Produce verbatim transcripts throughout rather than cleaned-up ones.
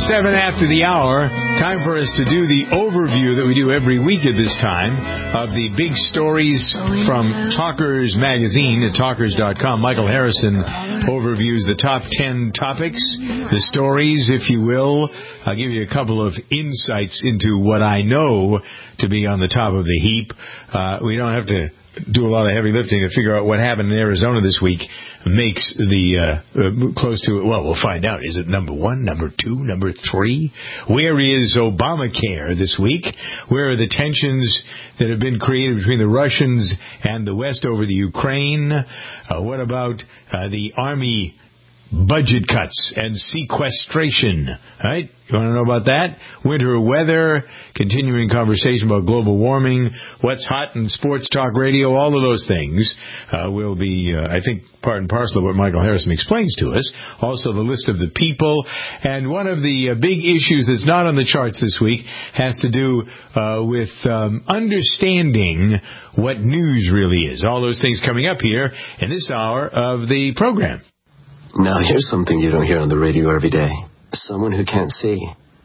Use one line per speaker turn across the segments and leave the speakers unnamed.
Seven after the hour, time for us to do the overview that we do every week at this time of the big stories from Talkers Magazine at talkers dot com. Michael Harrison overviews the top ten topics, the stories, if you will. I'll give you a couple of insights into what I know to be on the top of the heap. Uh, we don't have to do a lot of heavy lifting to figure out what happened in Arizona this week makes the uh, uh, close to it. Well, we'll find out. Is it number one, number two, number three? Where is Obamacare this week? Where are the tensions that have been created between the Russians and the West over the Ukraine? Uh, what about uh, the Army budget cuts and sequestration? All right? You want to know about that? Winter weather, continuing conversation about global warming, what's hot in sports talk radio, all of those things uh, will be, uh, I think, part and parcel of what Michael Harrison explains to us. Also, the list of the people. And one of the uh, big issues that's not on the charts this week has to do uh, with um, understanding what news really is. All those things coming up here in this hour of the program.
Now, here's something you don't hear on the radio every day. Someone who can't see.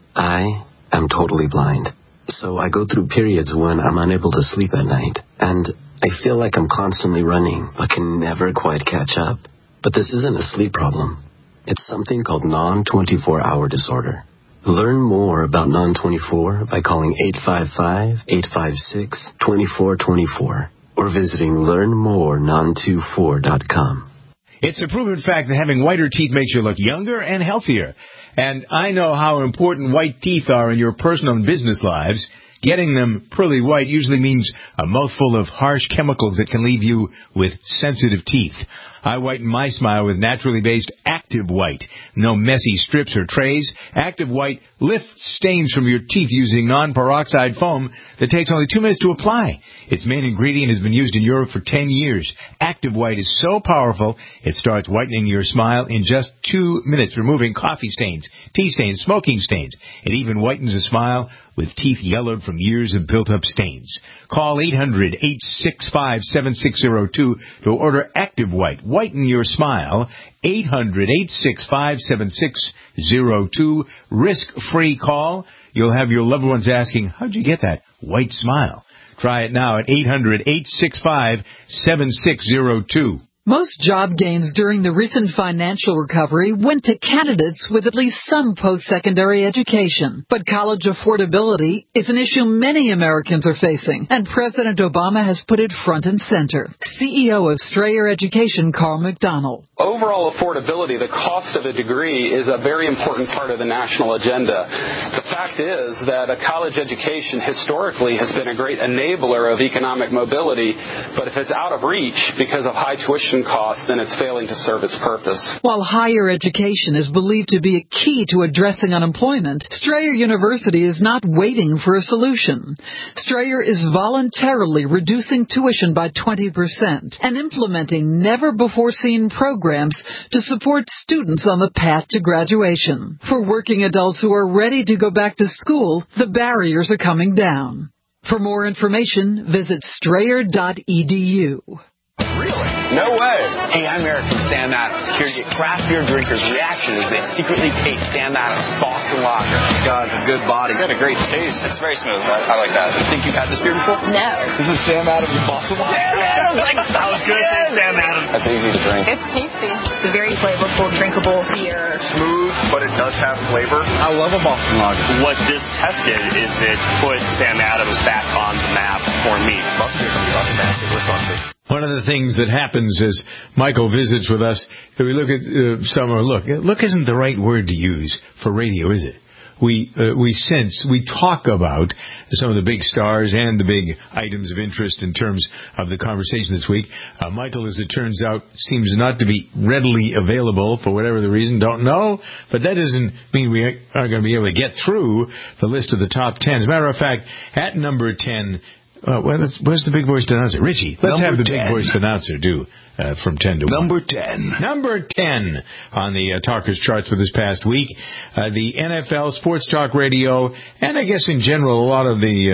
I am totally blind. So I go through periods when I'm unable to sleep at night. And I feel like I'm constantly running, but can never quite catch up. But this isn't a sleep problem. It's something called non twenty-four hour disorder. Learn more about non twenty-four by calling eight five five, eight five six, two four two four or visiting learn more non twenty-four dot com.
It's a proven fact that having whiter teeth makes you look younger and healthier. And I know how important white teeth are in your personal and business lives. Getting them pearly white usually means a mouthful of harsh chemicals that can leave you with sensitive teeth. I whiten my smile with naturally based Active White. No messy strips or trays. Active White lifts stains from your teeth using non-peroxide foam that takes only two minutes to apply. Its main ingredient has been used in Europe for ten years. Active White is so powerful, it starts whitening your smile in just two minutes, removing coffee stains, tea stains, smoking stains. It even whitens a smile with teeth yellowed from years of built-up stains. Call eight hundred, eight six five, seven six zero two to order Active White. Whiten your smile. eight hundred, eight six five, seven six zero two. Risk-free call. You'll have your loved ones asking, how'd you get that white smile? Try it now at eight hundred, eight six five, seven six zero two.
Most job gains during the recent financial recovery went to candidates with at least some post-secondary education. But college affordability is an issue many Americans are facing, and President Obama has put it front and center. C E O of Strayer Education, Carl McDonald.
Overall affordability, the cost of a degree, is a very important part of the national agenda. The fact is that a college education historically has been a great enabler of economic mobility, but if it's out of reach because of high tuition costs, then it's failing to serve its purpose.
While higher education is believed to be a key to addressing unemployment, Strayer University is not waiting for a solution. Strayer is voluntarily reducing tuition by twenty percent and implementing never-before-seen programs to support students on the path to graduation. For working adults who are ready to go back to school, the barriers are coming down. For more information, visit strayer dot e d u.
Really? No way. Hey, I'm Eric from Sam Adams, here to get craft beer drinkers' reaction as they secretly taste Sam Adams Boston Lager. It's got a good body. It's got a great taste. It's very smooth. I, I like that. You think you've had this beer before?
No.
This is Sam Adams Boston Lager. Sam Adams! Like, that was good. Yes. Sam Adams. That's easy to drink.
It's tasty. It's a very flavorful, drinkable beer.
Smooth, but it does have flavor. I love a Boston Lager. What this tested is it put Sam Adams back on the map for me. Boston beer from Boston, Wisconsin.
One of the things that happens as Michael visits with us, if we look at uh, summer, look, look isn't the right word to use for radio, is it? We uh, we sense, we talk about some of the big stars and the big items of interest in terms of the conversation this week. Uh, Michael, as it turns out, seems not to be readily available for whatever the reason. Don't know, but that doesn't mean we aren't going to be able to get through the list of the top ten. As a matter of fact, at number ten, Uh, well, where's the big voice announcer? Richie, let's Number have the ten. Big voice announcer do uh, from ten to
Number
one.
ten.
Number ten on the uh, Talkers charts for this past week. Uh, the N F L, Sports Talk Radio, and I guess in general a lot of the uh,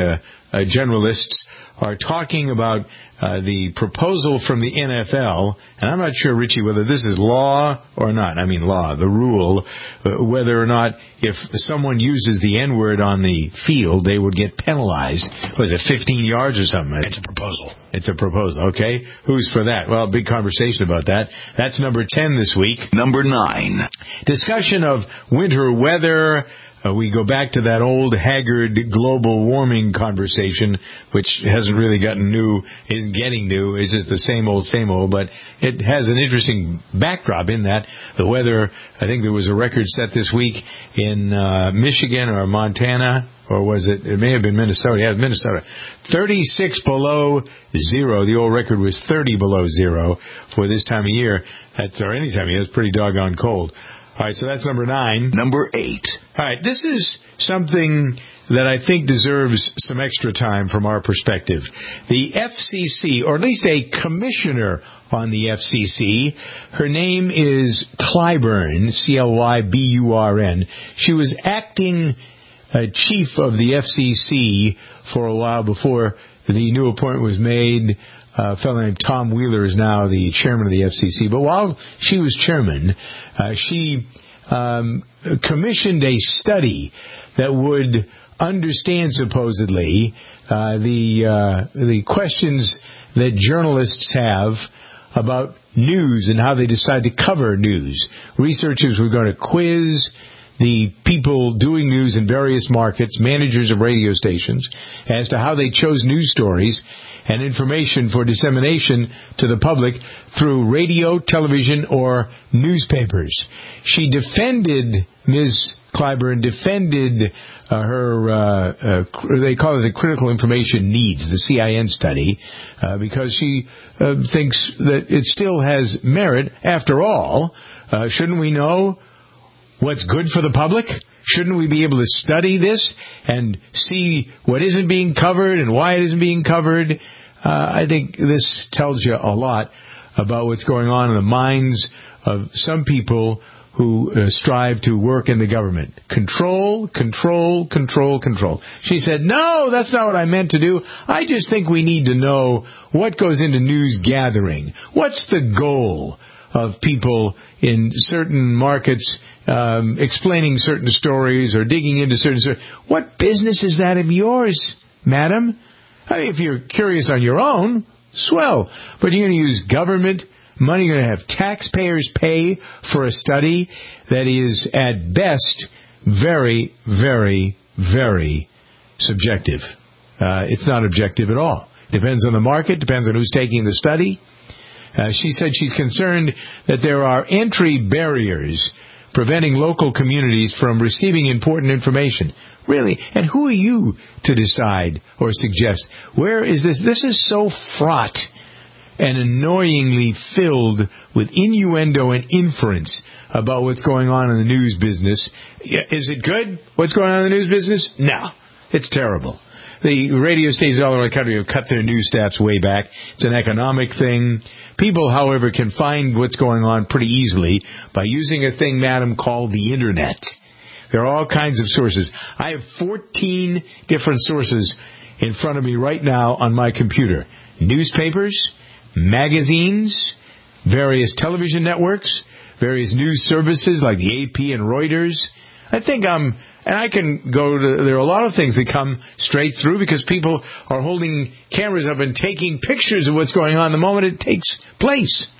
uh, generalists are talking about uh, the proposal from the N F L, and I'm not sure, Richie, whether this is law or not. I mean law, the rule, uh, whether or not if someone uses the N-word on the field, they would get penalized. Was it fifteen yards or something?
It's a proposal.
It's a proposal, okay. Who's for that? Well, big conversation about that. That's number ten this week.
Number nine.
Discussion of winter weather. Uh, we go back to that old haggard global warming conversation, which hasn't really gotten new, isn't getting new. It's just the same old, same old. But it has an interesting backdrop in that the weather. I think there was a record set this week in uh, Michigan or Montana, or was it? It may have been Minnesota. Yeah, it was Minnesota. thirty-six below zero. The old record was thirty below zero for this time of year. That's or any time of year. It's pretty doggone cold. All right, so that's number nine.
Number eight.
All right, this is something that I think deserves some extra time from our perspective. The F C C, or at least a commissioner on the F C C, her name is Clyburn, C L Y B U R N. She was acting uh, chief of the F C C for a while before the new appointment was made. Uh, a fellow named Tom Wheeler is now the chairman of the F C C. But while she was chairman, uh, she um, commissioned a study that would understand, supposedly, uh, the uh, the questions that journalists have about news and how they decide to cover news. Researchers were going to quiz the people doing news in various markets, managers of radio stations, as to how they chose news stories and information for dissemination to the public through radio, television, or newspapers. She defended, Miz Clyburn defended uh, her, uh, uh, they call it the Critical Information Needs, the C I N study, uh, because she uh, thinks that it still has merit. After all, uh, shouldn't we know what's good for the public? Shouldn't we be able to study this and see what isn't being covered and why it isn't being covered? Uh, I think this tells you a lot about what's going on in the minds of some people who uh, strive to work in the government. Control, control, control, control. She said, no, that's not what I meant to do. I just think we need to know what goes into news gathering. What's the goal of people in certain markets um, explaining certain stories or digging into certain stories? What business is that of yours, madam? I mean, if you're curious on your own, swell. But you're going to use government money, you're going to have taxpayers pay for a study that is, at best, very, very, very subjective. Uh, it's not objective at all. Depends on the market, depends on who's taking the study. Uh, she said she's concerned that there are entry barriers preventing local communities from receiving important information. Really? And who are you to decide or suggest? Where is this? This is so fraught and annoyingly filled with innuendo and inference about what's going on in the news business. Is it good, what's going on in the news business? No. It's terrible. The radio stations all over the country have cut their news staffs way back. It's an economic thing. People, however, can find what's going on pretty easily by using a thing, madam, called the Internet. There are all kinds of sources. I have fourteen different sources in front of me right now on my computer. Newspapers, magazines, various television networks, various news services like the A P and Reuters. I think I'm... And I can go to, there are a lot of things that come straight through because people are holding cameras up and taking pictures of what's going on the moment it takes place.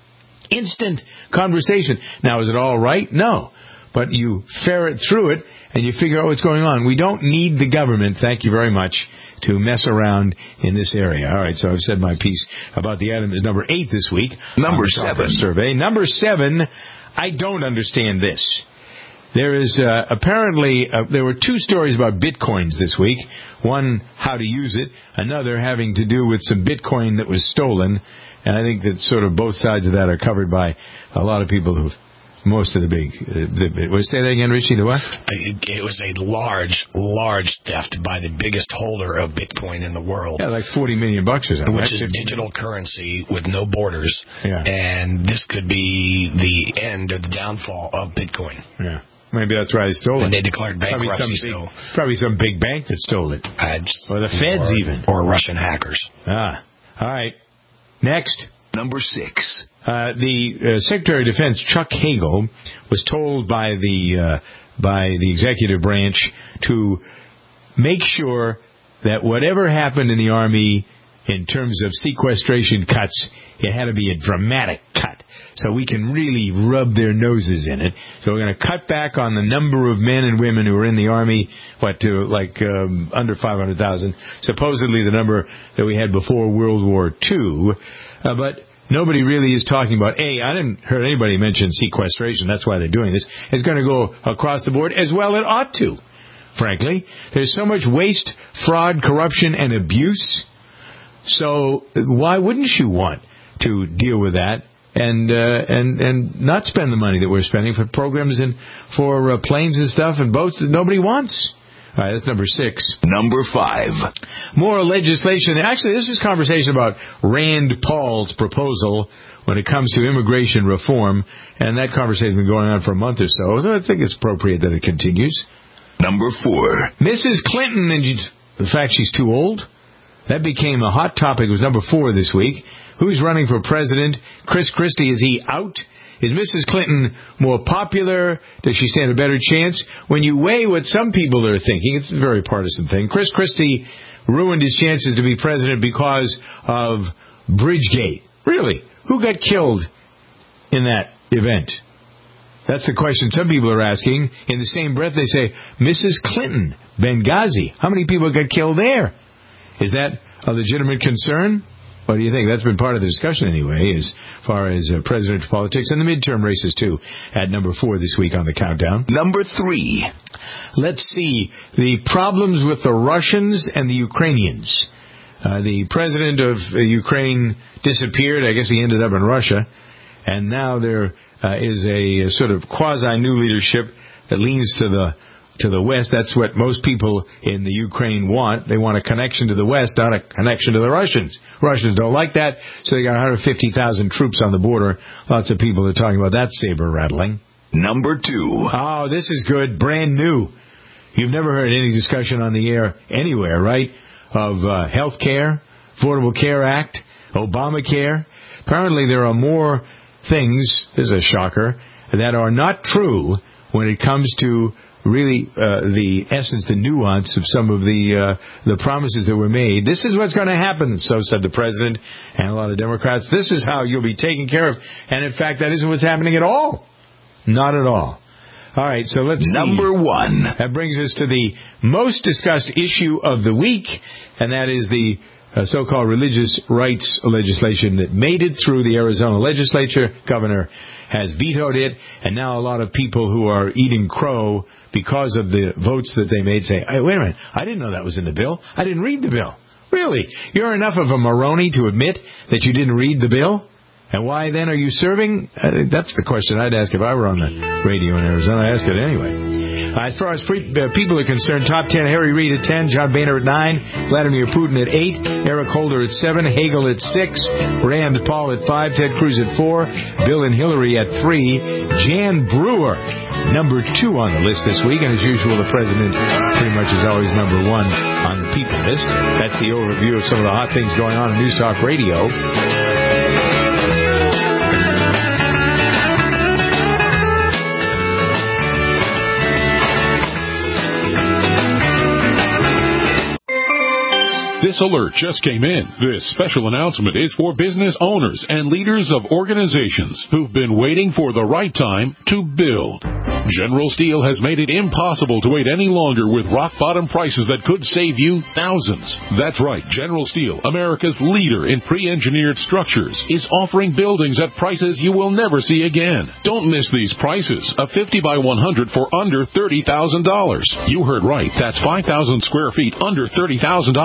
Instant conversation. Now, is it all right? No. But you ferret through it and you figure out what's going on. We don't need the government, thank you very much, to mess around in this area. All right, so I've said my piece about the item is number eight this week.
Number seven.
Survey. Number seven, I don't understand this. There is uh, apparently, uh, there were two stories about Bitcoins this week. One, how to use it. Another, having to do with some Bitcoin that was stolen. And I think that sort of both sides of that are covered by a lot of people who, most of the big, uh, the, say that again, Richie, the what?
It was a large, large theft by the biggest holder of Bitcoin in the world.
Yeah, like forty million bucks or something.
Which right? is digital currency with no borders.
Yeah.
And this could be the end or the downfall of Bitcoin.
Yeah. Maybe that's why they stole it.
And they declared
Probably
bankruptcy.
some, big,
so.
probably some big bank that stole it.
Uh, just,
or the feds
or,
even.
Or Russian hackers.
Ah. All right. Next.
Number six.
Uh, the uh, Secretary of Defense, Chuck Hagel, was told by the uh, by the executive branch to make sure that whatever happened in the Army in terms of sequestration cuts, it had to be a dramatic cut, so we can really rub their noses in it. So we're going to cut back on the number of men and women who are in the Army, what, to like um, under five hundred thousand, supposedly the number that we had before World War Two. Uh, but nobody really is talking about, A, I didn't hear anybody mention sequestration. That's why they're doing this. It's going to go across the board as well it ought to, frankly. There's so much waste, fraud, corruption, and abuse. So why wouldn't you want to deal with that and uh, and and not spend the money that we're spending for programs and for uh, planes and stuff and boats that nobody wants? All right, that's number six.
Number five.
More legislation. Actually, this is conversation about Rand Paul's proposal when it comes to immigration reform, and that conversation has been going on for a month or so, so I think it's appropriate that it continues.
Number four.
Missus Clinton, and the fact she's too old, that became a hot topic. It was number four this week. Who's running for president? Chris Christie, is he out? Is Missus Clinton more popular? Does she stand a better chance? When you weigh what some people are thinking, it's a very partisan thing. Chris Christie ruined his chances to be president because of Bridgegate. Really? Who got killed in that event? That's the question some people are asking. In the same breath, they say, Missus Clinton, Benghazi. How many people got killed there? Is that a legitimate concern? What do you think? That's been part of the discussion anyway, as far as uh, presidential politics and the midterm races, too, at number four this week on the countdown.
Number three.
Let's see. The problems with the Russians and the Ukrainians. Uh, the president of uh, Ukraine disappeared. I guess he ended up in Russia. And now there uh, is a, a sort of quasi-new leadership that leans to the to the West. That's what most people in the Ukraine want. They want a connection to the West, not a connection to the Russians. Russians don't like that, so they got one hundred fifty thousand troops on the border. Lots of people are talking about that saber rattling.
Number two.
Oh, this is good. Brand new. You've never heard any discussion on the air anywhere, right? Of uh, health care, Affordable Care Act, Obamacare. Apparently there are more things, this is a shocker, that are not true when it comes to really uh, the essence, the nuance of some of the uh, the promises that were made. This is what's going to happen, so said the president and a lot of Democrats. This is how you'll be taken care of. And in fact, that isn't what's happening at all. Not at all. All right, so let's
Number
see.
one.
That brings us to the most discussed issue of the week, and that is the uh, so-called religious rights legislation that made it through the Arizona legislature. Governor has vetoed it, and now a lot of people who are eating crow because of the votes that they made say, hey, wait a minute, I didn't know that was in the bill. I didn't read the bill. Really? You're enough of a Moroni to admit that you didn't read the bill? And why then are you serving? Uh, that's the question I'd ask if I were on the radio in Arizona. I'd ask it anyway. Uh, as far as pre- uh, people are concerned, top ten, Harry Reid at ten, John Boehner at nine, Vladimir Putin at eight, Eric Holder at seven, Hagel at six, Rand Paul at five, Ted Cruz at four, Bill and Hillary at three, Jan Brewer, number two on the list this week. And as usual, the president pretty much is always number one on the people list. That's the overview of some of the hot things going on in News Talk Radio.
This alert just came in. This special announcement is for business owners and leaders of organizations who've been waiting for the right time to build. General Steel has made it impossible to wait any longer with rock-bottom prices that could save you thousands. That's right. General Steel, America's leader in pre-engineered structures, is offering buildings at prices you will never see again. Don't miss these prices. A fifty by one hundred for under thirty thousand dollars. You heard right. That's five thousand square feet under thirty thousand dollars.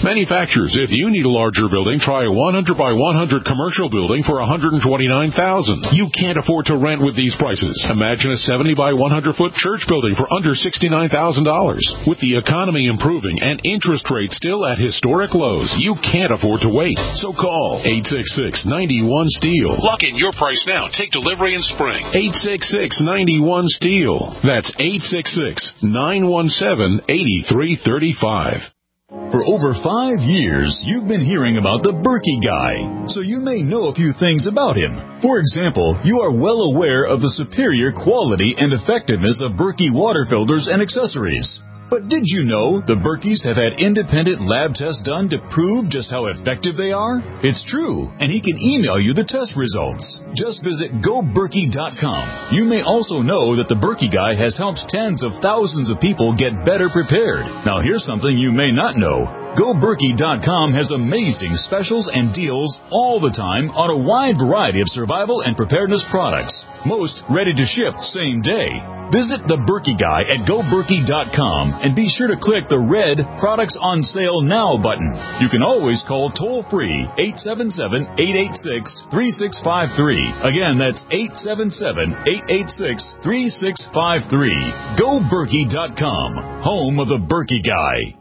Manufacturers, if you need a larger building, try a one hundred by one hundred commercial building for one hundred twenty-nine thousand dollars. You can't afford to rent with these prices. Imagine a seventy by one hundred foot church building for under sixty-nine thousand dollars. With the economy improving and interest rates still at historic lows, you can't afford to wait. So call eight six six, nine one, STEEL. Lock in your price now. Take delivery in spring. eight six six, nine one, STEEL. That's eight six six, nine one seven, eight three three five.
For over five years, you've been hearing about the Berkey Guy, so you may know a few things about him. For example, you are well aware of the superior quality and effectiveness of Berkey water filters and accessories. But did you know the Berkeys have had independent lab tests done to prove just how effective they are? It's true, and he can email you the test results. Just visit go berkey dot com. You may also know that the Berkey Guy has helped tens of thousands of people get better prepared. Now here's something you may not know. go berkey dot com has amazing specials and deals all the time on a wide variety of survival and preparedness products. Most ready to ship same day. Visit the Berkey Guy at go berkey dot com and be sure to click the red Products on Sale Now button. You can always call toll-free eight seven seven, eight eight six, three six five three. Again, that's eight seven seven, eight eight six, three six five three. go berkey dot com, home of the Berkey Guy.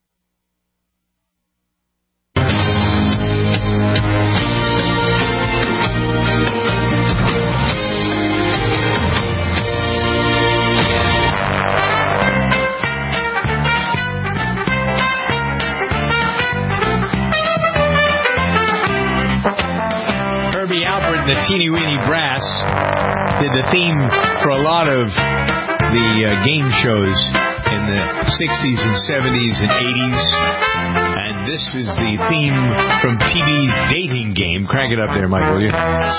The Teeny Weeny Brass did the theme for a lot of the uh, game shows in the sixties and seventies and eighties. And this is the theme from T V's dating game. Crank it up there, Mike, will you?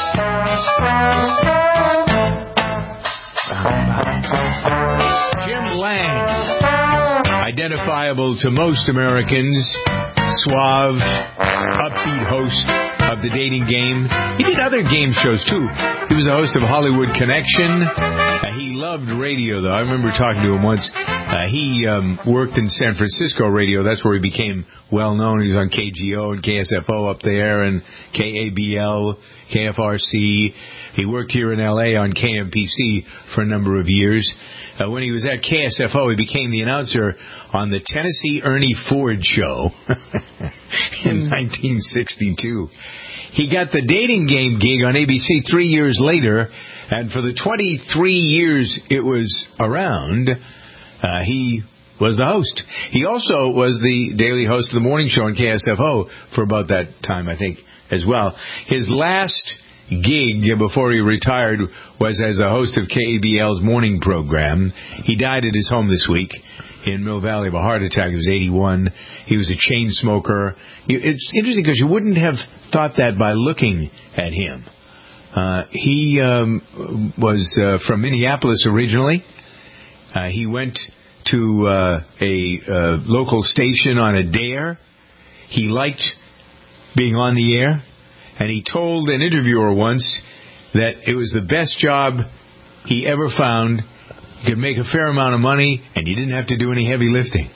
Jim Lang, identifiable to most Americans, suave, upbeat host of the dating game. He did other game shows, too. He was the host of Hollywood Connection. Uh, he loved radio, though. I remember talking to him once. Uh, he um, worked in San Francisco radio. That's where he became well-known. He was on K G O and K S F O up there and K A B L, K F R C. He worked here in L A on K M P C for a number of years. Uh, when he was at K S F O, he became the announcer on the Tennessee Ernie Ford show in nineteen sixty-two. He got the dating game gig on A B C three years later, and for the twenty-three years it was around, uh, he was the host. He also was the daily host of the morning show on K S F O for about that time, I think, as well. His last gig before he retired was as a host of K A B L's morning program. He died at his home this week in Mill Valley of a heart attack. He was eighty-one. He was a chain smoker. It's interesting because you wouldn't have thought that by looking at him. Uh, he um, was uh, from Minneapolis originally. Uh, he went to uh, a uh, local station on a dare. He liked being on the air. And he told an interviewer once that it was the best job he ever found. He could make a fair amount of money, and he didn't have to do any heavy lifting.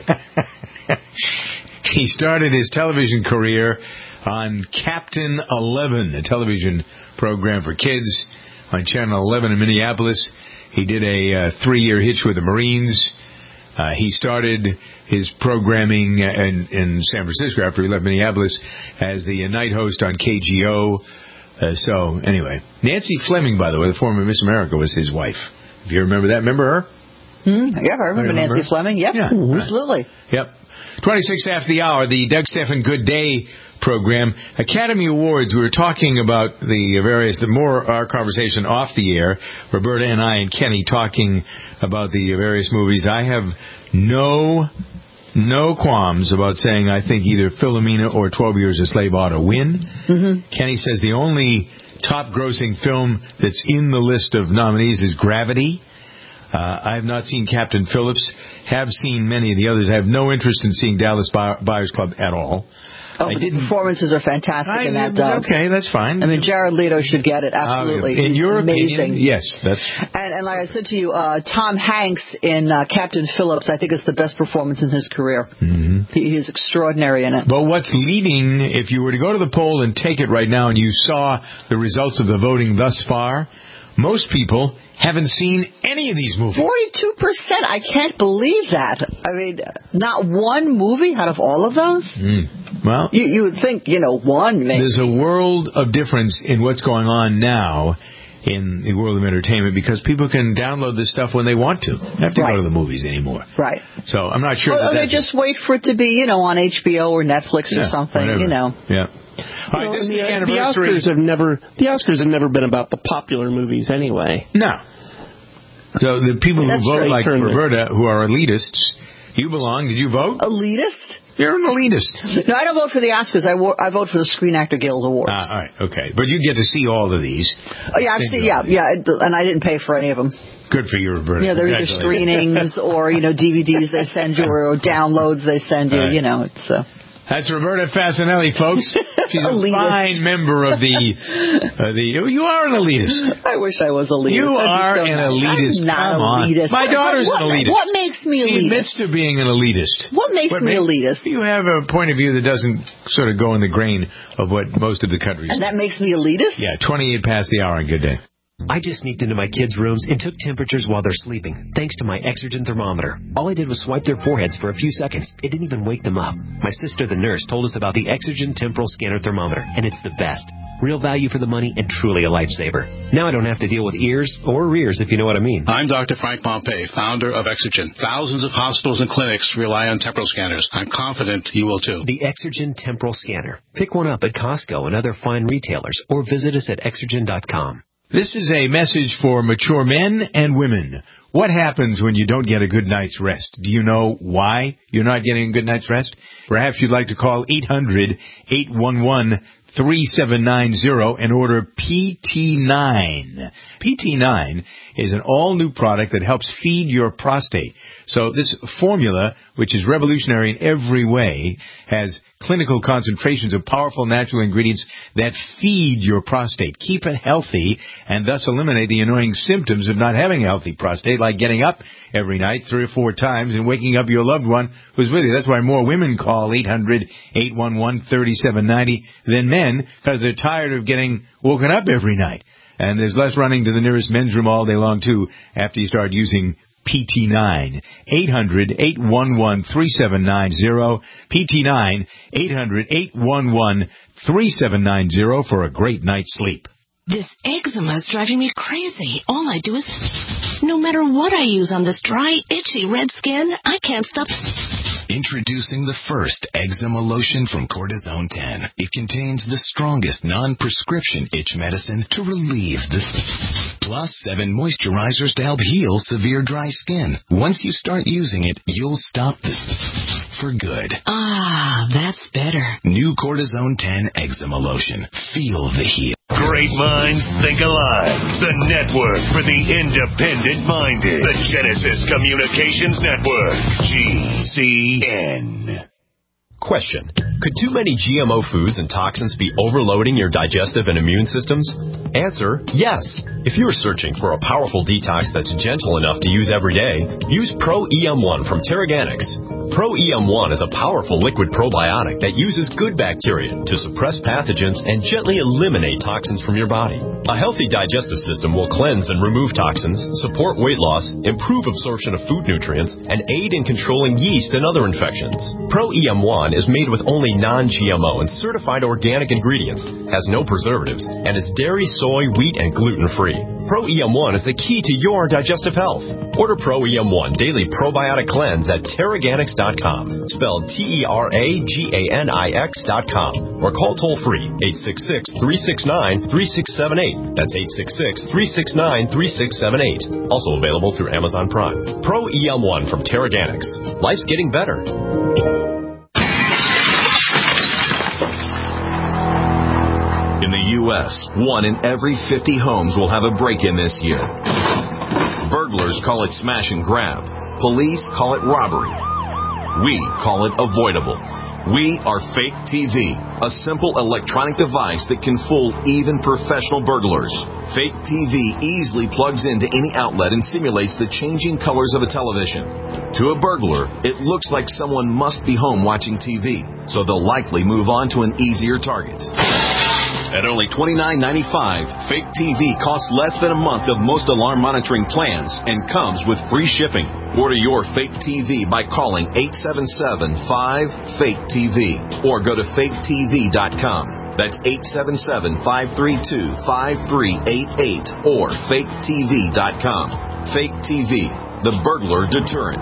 He started his television career on Captain eleven, a television program for kids on Channel eleven in Minneapolis. He did a uh, three-year hitch with the Marines. Uh, he started his programming in, in San Francisco after he left Minneapolis as the night host on K G O. Uh, so, anyway. Nancy Fleming, by the way, the former Miss America, was his wife. If you remember that. Remember her?
Hmm, yeah, I remember, remember Nancy her? Fleming. Yep,
yeah,
absolutely.
Right. Yep. twenty-six after the hour, the Doug Stephan Good Day program. Academy Awards, we were talking about the various, the more our conversation off the air, Roberta and I and Kenny talking about the various movies. I have no, no qualms about saying I think either Philomena or twelve Years a Slave ought to win. Mm-hmm. Kenny says the only top-grossing film that's in the list of nominees is Gravity. Uh, I have not seen Captain Phillips. Have seen many of the others. I have no interest in seeing Dallas Buyers Club at all.
Oh,
I
the
didn't.
performances are fantastic
I,
in that dub.
Okay, that's fine.
I mean, Jared Leto should get it, absolutely.
Uh, in
He's
your
amazing.
opinion, yes. That's.
And, and like I said to you, uh, Tom Hanks in uh, Captain Phillips, I think is the best performance in his career.
Mm-hmm.
He, he is extraordinary in it.
But what's leading, if you were to go to the poll and take it right now and you saw the results of the voting thus far, most people haven't seen any of these movies.
forty-two percent. I can't believe that. I mean, not one movie out of all of those?
Mm. Well,
you, you would think, you know, one maybe.
There's a world of difference in what's going on now in the world of entertainment because people can download this stuff when they want to. They have to
right.
go to the movies anymore.
Right.
So I'm not sure.
Well,
that
they just wait for it to be, you know, on H B O or Netflix
yeah,
or something,
whatever.
you know.
Yeah. All right,
well,
this is
the,
the,
the Oscars have never the Oscars have never been about the popular movies anyway.
No. So the people
That's
who vote like
tournament.
Roberta, who are elitists, you belong. Did you vote?
Elitist?
You're an elitist.
No, I don't vote for the Oscars. I, wo- I vote for the Screen Actor Guild Awards.
Ah, all right, okay. But you get to see all of these.
Oh, yeah, I've seen, yeah, yeah, and I didn't pay for any of them.
Good for you, Roberta.
Yeah, they're either screenings or, you know, D V Ds they send you or downloads they send you, right. You know, it's... Uh,
That's Roberta Fasanelli, folks. She's a fine member of the, uh, the... You are an elitist.
I wish I was elitist.
You
That'd
are
so
an
nice.
elitist.
I'm not
Come
elitist.
on. My daughter's
what,
an elitist.
What makes me elitist?
She admits to being an elitist.
What makes
what
me
make,
elitist?
You have a point of view that doesn't sort of go in the grain of what most of the country is.
And that makes me elitist?
Yeah, twenty-eight past the hour. Good day.
I just sneaked into my kids' rooms and took temperatures while they're sleeping, thanks to my Exergen thermometer. All I did was swipe their foreheads for a few seconds. It didn't even wake them up. My sister, the nurse, told us about the Exergen Temporal Scanner Thermometer, and it's the best. Real value for the money and truly a lifesaver. Now I don't have to deal with ears or rears, if you know what I mean.
I'm Doctor Frank Pompey, founder of Exergen. Thousands of hospitals and clinics rely on temporal scanners. I'm confident you will too.
The Exergen Temporal Scanner. Pick one up at Costco and other fine retailers, or visit us at exergen dot com.
This is a message for mature men and women. What happens when you don't get a good night's rest? Do you know why you're not getting a good night's rest? Perhaps you'd like to call eight hundred, eight one one, three seven nine zero and order P T nine. P T nine is an all-new product that helps feed your prostate. So this formula, which is revolutionary in every way, has clinical concentrations of powerful natural ingredients that feed your prostate, keep it healthy, and thus eliminate the annoying symptoms of not having a healthy prostate, like getting up every night three or four times and waking up your loved one who's with you. That's why more women call eight hundred, eight one one, three seven nine zero than men, because they're tired of getting woken up every night. And there's less running to the nearest men's room all day long, too, after you start using P T nine. eight hundred, eight one one, three seven nine zero. P T nine, eight hundred, eight one one, three seven nine zero for a great night's sleep.
This eczema is driving me crazy. All I do is... No matter what I use on this dry, itchy, red skin, I can't stop...
Introducing the first eczema lotion from Cortisone ten. It contains the strongest non-prescription itch medicine to relieve the... Plus seven moisturizers to help heal severe dry skin. Once you start using it, you'll stop the... for good.
Ah, that's better.
New Cortisone ten Eczema Lotion. Feel the heal.
Great minds think alike. The network for the independent-minded. The Genesis Communications Network. G C N.
Question. Could too many G M O foods and toxins be overloading your digestive and immune systems? Answer, yes. If you're searching for a powerful detox that's gentle enough to use every day, use Pro E M one from Terraganics. Pro E M one is a powerful liquid probiotic that uses good bacteria to suppress pathogens and gently eliminate toxins from your body. A healthy digestive system will cleanse and remove toxins, support weight loss, improve absorption of food nutrients, and aid in controlling yeast and other infections. Pro E M one is made with only non-G M O and certified organic ingredients, has no preservatives, and is dairy, soy, wheat, and gluten-free. Pro E M one is the key to your digestive health. Order Pro E M one Daily Probiotic Cleanse at Terraganics dot com, spelled T E R A G A N I X dot com, or call toll-free eight six six, three six nine, three six seven eight. That's eight six six, three six nine, three six seven eight. Also available through Amazon Prime. Pro E M one from Terraganics. Life's getting better.
In the U S, one in every fifty homes will have a break-in this year. Burglars call it smash and grab. Police call it robbery. We call it avoidable. We are Fake T V, a simple electronic device that can fool even professional burglars. Fake T V easily plugs into any outlet and simulates the changing colors of a television. To a burglar, it looks like someone must be home watching T V, so they'll likely move on to an easier target. At only twenty-nine ninety-five, Fake T V costs less than a month of most alarm monitoring plans and comes with free shipping. Order your Fake T V by calling eight seven seven, five, fake T V or go to fake T V dot com. That's eight seven seven, five three two, five three eight eight or fake T V dot com. Fake T V, the burglar deterrent.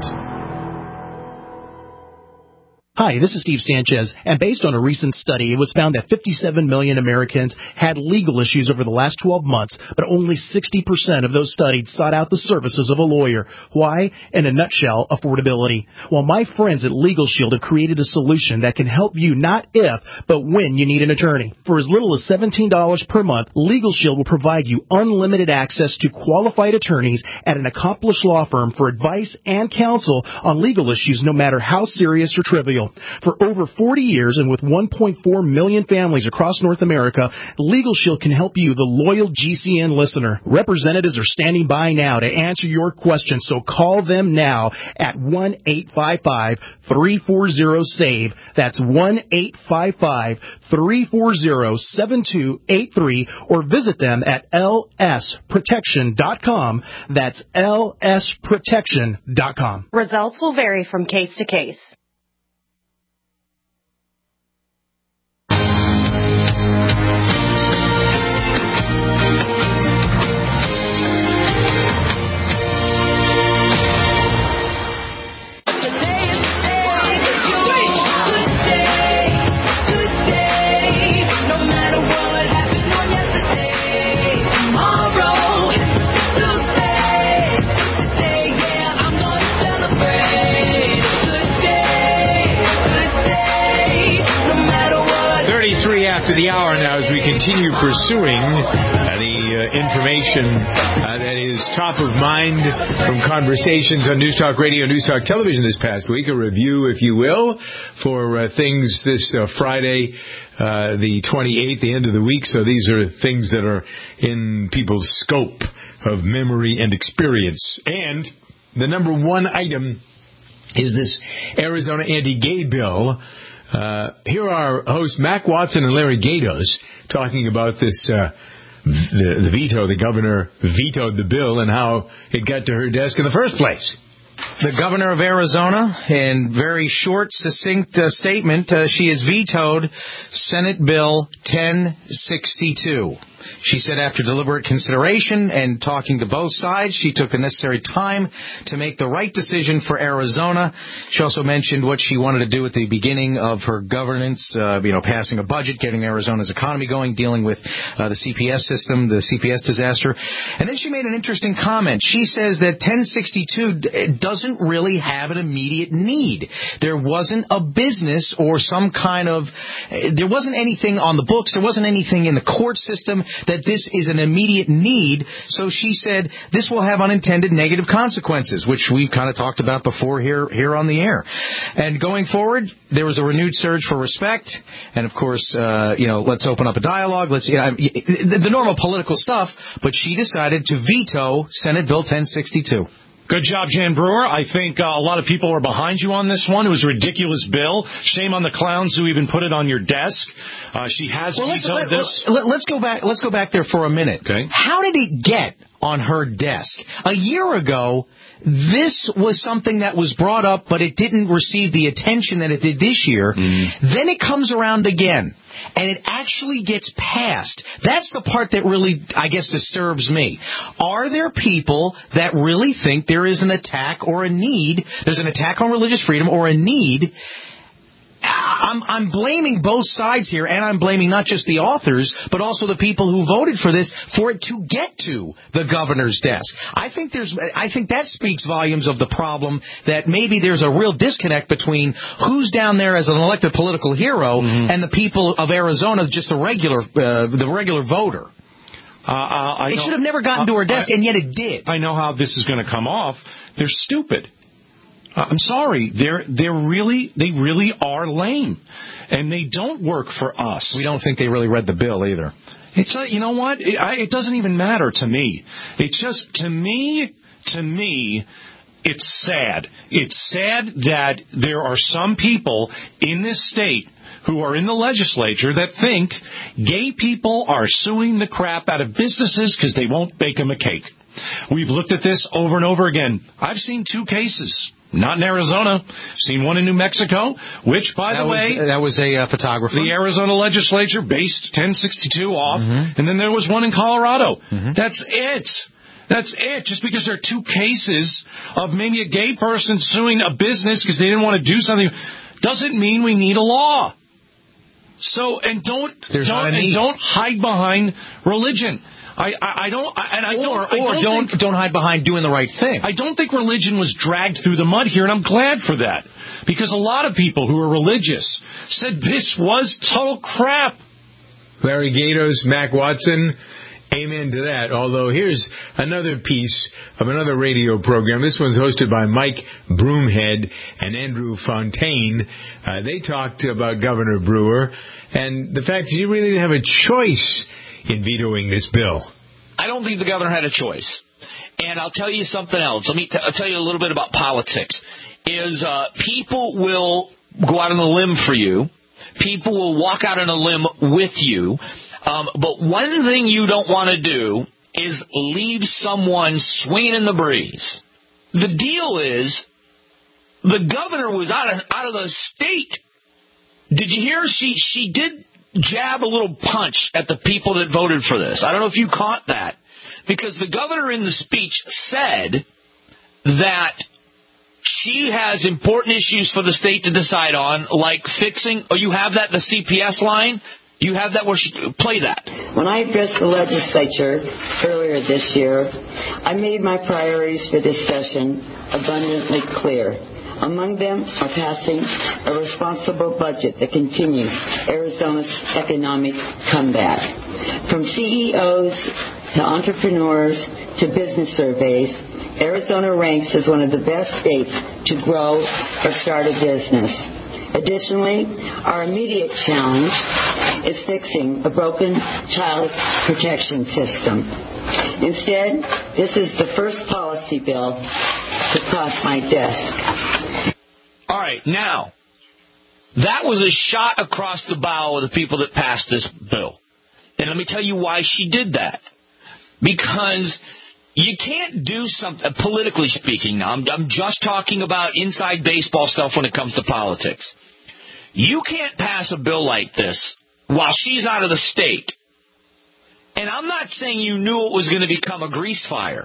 Hi, this is Steve Sanchez, and based on a recent study, it was found that fifty-seven million Americans had legal issues over the last twelve months, but only sixty percent of those studied sought out the services of a lawyer. Why? In a nutshell, affordability. Well, my friends at Legal Shield have created a solution that can help you not if, but when you need an attorney. For as little as seventeen dollars per month, Legal Shield will provide you unlimited access to qualified attorneys at an accomplished law firm for advice and counsel on legal issues, no matter how serious or trivial. For over forty years and with one point four million families across North America, Legal Shield can help you, the loyal G C N listener. Representatives are standing by now to answer your questions, so call them now at one eight five five, three four zero, SAVE. That's one eight five five, three four zero, seven two eight three or visit them at L S protection dot com. That's L S protection dot com.
Results will vary from case to case.
After the hour now, as we continue pursuing uh, the uh, information uh, that is top of mind from conversations on News Talk Radio, News Talk Television this past week, a review, if you will, for uh, things this uh, Friday, uh, the twenty-eighth, the end of the week. So these are things that are in people's scope of memory and experience. And the number one item is this Arizona anti-gay bill. Uh, here are hosts Mac Watson and Larry Gatos talking about this, uh, the, the veto. The governor vetoed the bill and how it got to her desk in the first place.
The governor of Arizona, in very short, succinct uh, statement, uh, she has vetoed Senate Bill ten sixty-two. She said after deliberate consideration and talking to both sides, she took the necessary time to make the right decision for Arizona. She also mentioned what she wanted to do at the beginning of her governance, uh, you know, passing a budget, getting Arizona's economy going, dealing with uh, the C P S system, the C P S disaster. And then she made an interesting comment. She says that ten sixty-two doesn't really have an immediate need. There wasn't a business or some kind of, there wasn't anything on the books, there wasn't anything in the court system that this is an immediate need. So she said this will have unintended negative consequences, which we kind of talked about before here here on the air. And going forward, there was a renewed surge for respect, and of course, uh, you know, let's open up a dialogue. Let's you know, the normal political stuff. But she decided to veto Senate Bill ten sixty-two.
Good job, Jan Brewer. I think uh, a lot of people are behind you on this one. It was a ridiculous bill. Shame on the clowns who even put it on your desk. Uh, she has
well,
vetoed
let's,
this.
Let, let's go back. Let's go back there for a minute.
Okay.
How did it get on her desk? A year ago, this was something that was brought up, but it didn't receive the attention that it did this year. Mm. Then it comes around again. And it actually gets passed. That's the part that really, I guess, disturbs me. Are there people that really think there is an attack or a need, there's an attack on religious freedom or a need? I'm, I'm blaming both sides here, and I'm blaming not just the authors, but also the people who voted for this for it to get to the governor's desk. I think there's, I think that speaks volumes of the problem that maybe there's a real disconnect between who's down there as an elected political hero mm-hmm. and the people of Arizona, just the regular, uh, the regular voter.
Uh, I
it
know,
should have never gotten uh, to her desk,
I,
and yet it did.
I know how this is going to come off. They're stupid. I'm sorry, they're they're really they really are lame, and they don't work for us.
We don't think they really read the bill either.
It's uh, you know what? It, I, it doesn't even matter to me. It's just to me, to me, it's sad. It's sad that there are some people in this state who are in the legislature that think gay people are suing the crap out of businesses because they won't bake them a cake. We've looked at this over and over again. I've seen two cases. Not in Arizona. Seen one in New Mexico, which, by
that
the
was,
way...
That was a uh, photographer.
The Arizona legislature based ten sixty-two off, mm-hmm. and then there was one in Colorado. Mm-hmm. That's it. That's it. Just because there are two cases of maybe a gay person suing a business because they didn't want to do something doesn't mean we need a law. So, and don't, don't, and don't hide behind religion. I, I, I don't, I, and I
or,
don't,
or
I don't,
don't,
think,
don't hide behind doing the right thing.
I don't think religion was dragged through the mud here, and I'm glad for that. Because a lot of people who are religious said this was total crap.
Larry Gatos, Mac Watson, amen to that. Although here's another piece of another radio program. This one's hosted by Mike Broomhead and Andrew Fontaine. Uh, they talked about Governor Brewer and the fact that you really didn't have a choice in vetoing this bill.
I don't think the governor had a choice. And I'll tell you something else. Let me t- I'll tell you a little bit about politics. Is uh, people will go out on a limb for you. People will walk out on a limb with you. Um, but one thing you don't want to do is leave someone swinging in the breeze. The deal is the governor was out of out of the state. Did you hear? She she did jab a little punch at the people that voted for this. I don't know if you caught that. Because the governor in the speech said that she has important issues for the state to decide on, like fixing, oh, you have that, the C P S line? You have that where she, play that.
When I addressed the legislature earlier this year, I made my priorities for this session abundantly clear. Among them are passing a responsible budget that continues Arizona's economic comeback. From C E Os to entrepreneurs to business surveys, Arizona ranks as one of the best states to grow or start a business. Additionally, our immediate challenge is fixing a broken child protection system. Instead, this is the first policy bill to cross my desk.
All right, now, that was a shot across the bow of the people that passed this bill. And let me tell you why she did that. Because you can't do something, politically speaking now, I'm, I'm just talking about inside baseball stuff when it comes to politics. You can't pass a bill like this while she's out of the state. And I'm not saying you knew it was going to become a grease fire.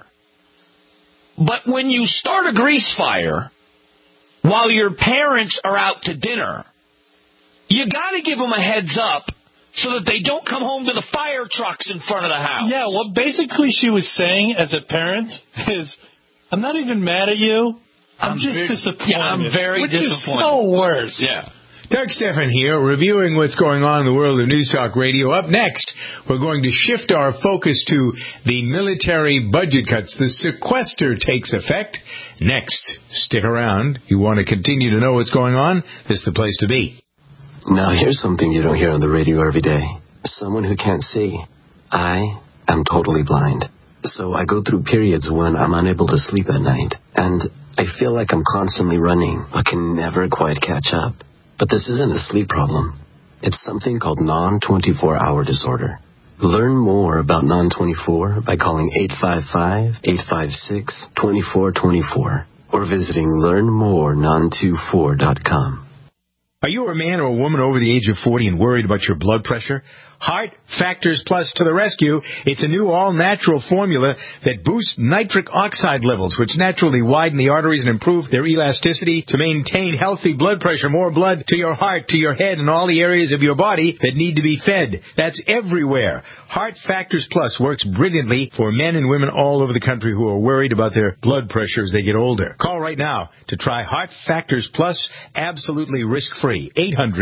But when you start a grease fire while your parents are out to dinner, you got to give them a heads up so that they don't come home to the fire trucks in front of the house.
Yeah, what basically she was saying as a parent is, I'm not even mad at you. I'm, I'm just very, disappointed.
Yeah, I'm very
which
disappointed.
Which is so worse.
Yeah.
Doug Stephan here, reviewing what's going on in the world of News Talk Radio. Up next, we're going to shift our focus to the military budget cuts. The sequester takes effect. Next, stick around. You want to continue to know what's going on? This is the place to be.
Now, here's something you don't hear on the radio every day. Someone who can't see. I am totally blind. So I go through periods when I'm unable to sleep at night. And I feel like I'm constantly running, but can never quite catch up. But this isn't a sleep problem. It's something called non twenty-four hour disorder. Learn more about non twenty-four by calling eight five five, eight five six, two four two four or visiting learn more non twenty-four dot com.
Are you a man or a woman over the age of forty and worried about your blood pressure? Heart Factors Plus to the rescue. It's a new all-natural formula that boosts nitric oxide levels, which naturally widen the arteries and improve their elasticity to maintain healthy blood pressure, more blood to your heart, to your head, and all the areas of your body that need to be fed. That's everywhere. Heart Factors Plus works brilliantly for men and women all over the country who are worried about their blood pressure as they get older. Call right now to try Heart Factors Plus absolutely risk-free. eight hundred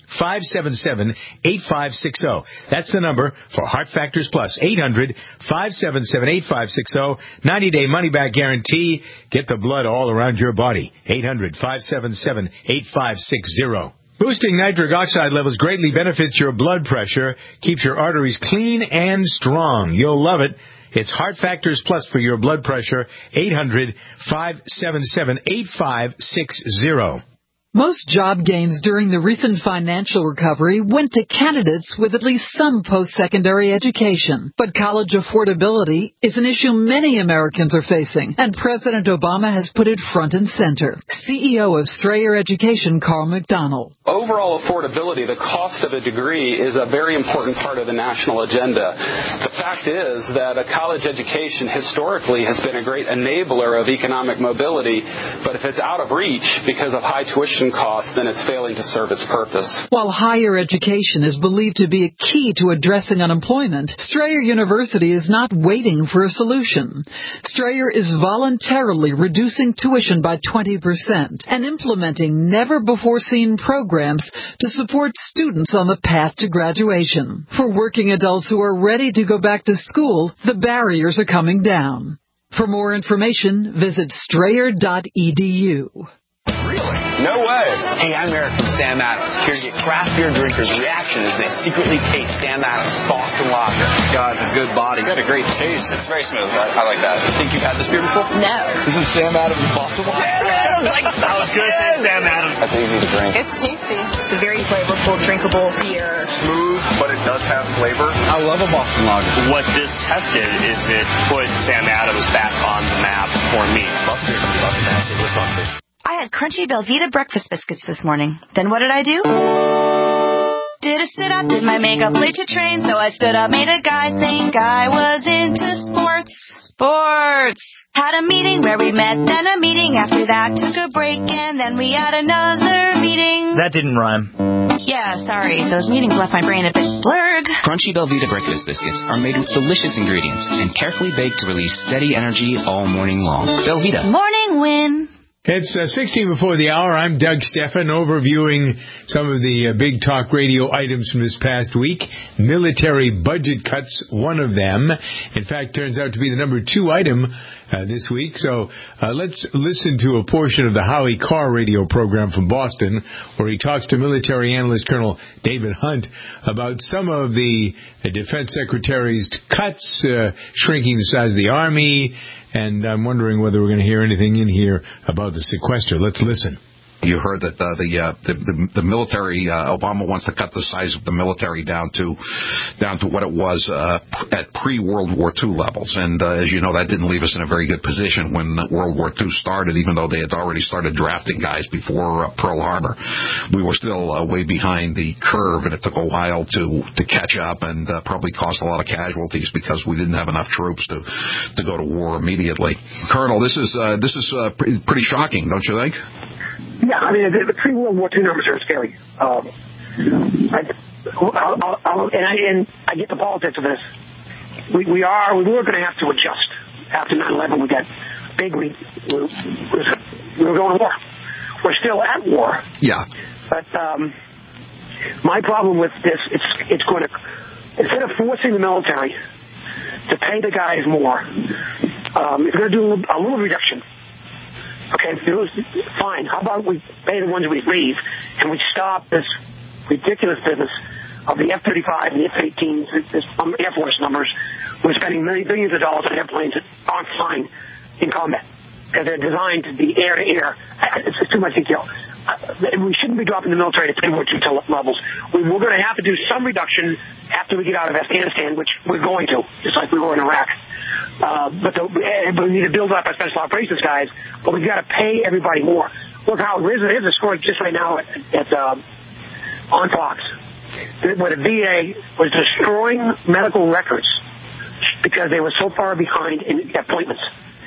five seven seven, eight five six zero. That's the number for Heart Factors Plus. eight hundred, five seven seven, eight five six zero. ninety-day money-back guarantee. Get the blood all around your body. eight hundred, five seven seven, eight five six zero. Boosting nitric oxide levels greatly benefits your blood pressure, keeps your arteries clean and strong. You'll love it. It's Heart Factors Plus for your blood pressure. eight hundred, five seven seven, eight five six zero.
Most job gains during the recent financial recovery went to candidates with at least some post-secondary education. But college affordability is an issue many Americans are facing, and President Obama has put it front and center. C E O of Strayer Education, Carl McDonald.
Overall affordability, the cost of a degree, is a very important part of the national agenda. The fact is that a college education historically has been a great enabler of economic mobility, but if it's out of reach because of high tuition costs, then it's failing to serve its purpose.
While higher education is believed to be a key to addressing unemployment, Strayer University is not waiting for a solution. Strayer is voluntarily reducing tuition by twenty percent and implementing never-before-seen programs to support students on the path to graduation. For working adults who are ready to go back to school, the barriers are coming down. For more information, visit strayer dot e d u.
No way. Hey, I'm Eric from Sam Adams, here to get craft beer drinkers' reaction as they secretly taste Sam Adams Boston Lager. It's got a good body. It's got a great taste. It's very smooth. I, I like that. You think you've had this beer before?
No.
This is Sam Adams Boston Lager. Yeah, like, that was good. Yes. Sam Adams. That's easy to drink.
It's tasty. It's a very flavorful, drinkable beer.
Smooth, but it does have flavor. I love a Boston Lager.
What this tested is it put Sam Adams back on the map for me.
Busted. Busted. It was busted.
I had crunchy Belvita breakfast biscuits this morning. Then what did I do? Did a sit-up, did my makeup late to train, so I stood up, made a guy think I was into sports. Sports! Had a meeting where we met, then a meeting after that, took a break, and then we had another meeting.
That didn't rhyme.
Yeah, sorry, those meetings left my brain a bit blurred.
Crunchy Belvita breakfast biscuits are made with delicious ingredients and carefully baked to release steady energy all morning long. Belvita.
Morning win.
It's uh, sixteen before the hour. I'm Doug Stephan, overviewing some of the uh, big talk radio items from this past week. Military budget cuts, one of them. In fact, turns out to be the number two item uh, this week. So uh, let's listen to a portion of the Howie Carr radio program from Boston, where he talks to military analyst Colonel David Hunt about some of the, the Defense Secretary's cuts, uh, shrinking the size of the Army. And I'm wondering whether we're going to hear anything in here about the sequester. Let's listen.
You heard that uh, the, uh, the the the military, uh, Obama wants to cut the size of the military down to down to what it was uh, at pre-World War Two levels. And uh, as you know, that didn't leave us in a very good position when World War Two started, even though they had already started drafting guys before uh, Pearl Harbor. We were still uh, way behind the curve, and it took a while to to catch up, and uh, probably cost a lot of casualties because we didn't have enough troops to to go to war immediately. Colonel, this is uh, this is uh, pretty, pretty shocking, don't you think?
Yeah, I mean, the, the pre-World War Two numbers are scary. Um, I, I'll, I'll, I'll, and, I, and I get the politics of this. We, we are, we were going to have to adjust after nine eleven. We got big, we, we, we were going to war. We're still at war.
Yeah.
But um, my problem with this, it's it's going to, instead of forcing the military to pay the guys more, um, it's going to do a little, a little reduction. Okay, it was fine. How about we pay the ones we leave, and we stop this ridiculous business of the F thirty-five and the F eighteens, this um, Air Force numbers. We're spending millions, billions of dollars on airplanes that aren't flying in combat because they're designed to be air-to-air. It's, it's too much detail. Uh, we shouldn't be dropping the military to pre-war two levels. We, we're going to have to do some reduction after we get out of Afghanistan, which we're going to, just like we were in Iraq. Uh, but, the, but we need to build up our special operations guys, but we've got to pay everybody more. Look how here's, here's a score just right now at, at um, on Fox, where the V A was destroying medical records because they were so far behind in appointments.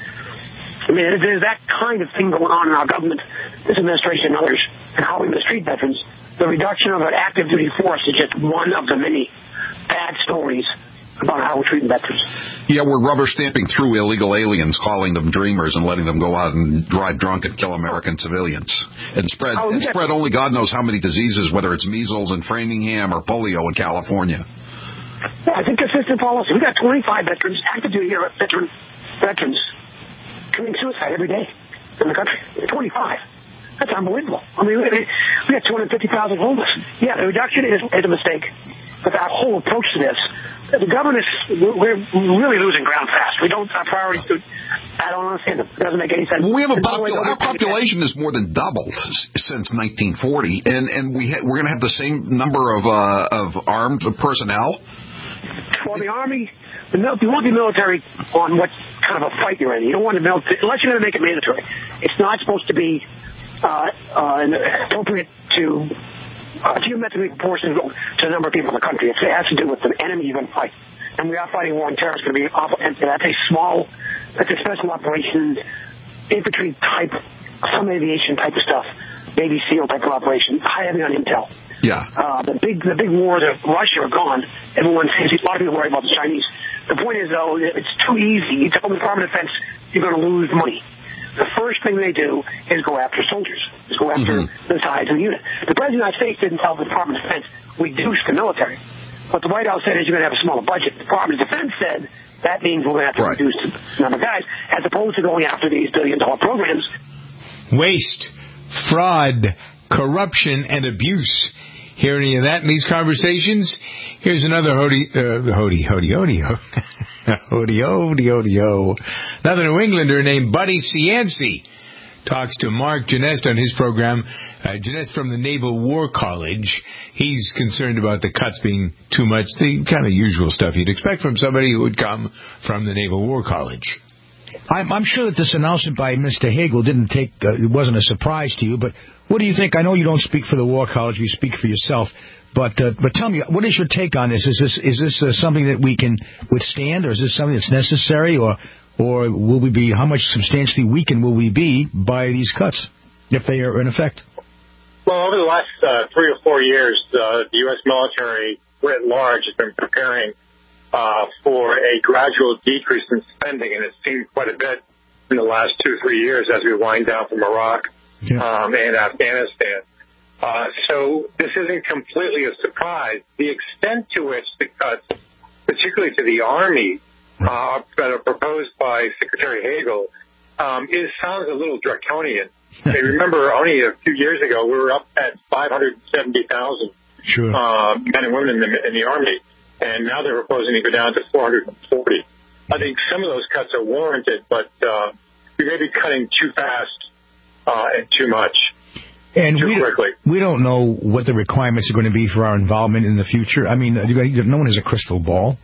I mean, there's that kind of thing going on in our government, this administration and others, and how we mistreat veterans. The reduction of an active duty force is just one of the many bad stories about how we're treating veterans.
Yeah, we're rubber stamping through illegal aliens, calling them dreamers, and letting them go out and drive drunk and kill American civilians, and spread
Oh,
and
yeah.
spread only God knows how many diseases, whether it's measles in Framingham or polio in California.
Yeah, it's a consistent policy. We got twenty-five veterans, active duty veteran, veterans committing suicide every day in the country. twenty-five. That's unbelievable. I mean, we we got two hundred fifty thousand homeless. Yeah, the reduction is, is a mistake. But our whole approach to this, the government is, we're really losing ground fast. We don't, our priorities, do, I don't understand them. It doesn't make any sense.
Well, we have a
And by the way,
popul- our population is more than doubled s- since nineteen forty, and and we ha- we're going to have the same number of uh, of armed personnel.
Well, the Army, the mil- you want the military on what kind of a fight you're in. You don't want the military, unless you're going to make it mandatory. It's not supposed to be uh, uh, appropriate to uh, geometrically proportional to the number of people in the country. It's, it has to do with the enemy you're going to fight. And we are fighting war on terror. It's going to be awful. And that's a small, that's a special operations, infantry type, some aviation type of stuff, Navy SEAL type of operation, high heavy on intel.
Yeah.
Uh, the big, the big wars of Russia are gone. Everyone sees, a lot of people worry about the Chinese. The point is, though, it's too easy. You tell the Department of Defense you're going to lose money. The first thing they do is go after soldiers, is go after mm-hmm. the size of the unit. The President of the United States didn't tell the Department of Defense, reduce the military. What the White House said is you're going to have a smaller budget. The Department of Defense said that means we're going to have to right. reduce the number of guys, as opposed to going after these billion-dollar programs.
Waste, fraud, corruption, and abuse. Hear any of that in these conversations? Here's another Hody, uh, Hody, Hody, Hody, Hody, Hody, Hody, Hody. Another New Englander named Buddy Cianci talks to Mark Genest on his program. Uh, Genest from the Naval War College. He's concerned about the cuts being too much, the kind of usual stuff you'd expect from somebody who would come from the Naval War College.
I'm, I'm sure that this announcement by Mister Hagel didn't take, uh, it wasn't a surprise to you, but what do you think? I know you don't speak for the War College, you speak for yourself, but uh, but tell me, what is your take on this? Is this is this uh, something that we can withstand, or is this something that's necessary, or or will we be, how much substantially weakened will we be by these cuts, if they are in effect?
Well, over the last uh, three or four years, uh, the U S military writ large has been preparing Uh, for a gradual decrease in spending, and it's seen quite a bit in the last two, three years as we wind down from Iraq yeah. um, and Afghanistan. Uh, so this isn't completely a surprise. The extent to which the cuts, particularly to the Army, uh, that are proposed by Secretary Hagel, um, is sounds a little draconian. I remember only a few years ago we were up at five hundred seventy thousand
sure.
uh, men and women in the, in the Army. And now they're proposing to go down to four hundred forty. I think some of those cuts are warranted, but uh, we may be cutting too fast uh, and too much,
and
too
we
quickly.
Don't, we don't know what the requirements are going to be for our involvement in the future. I mean, no one has a crystal ball.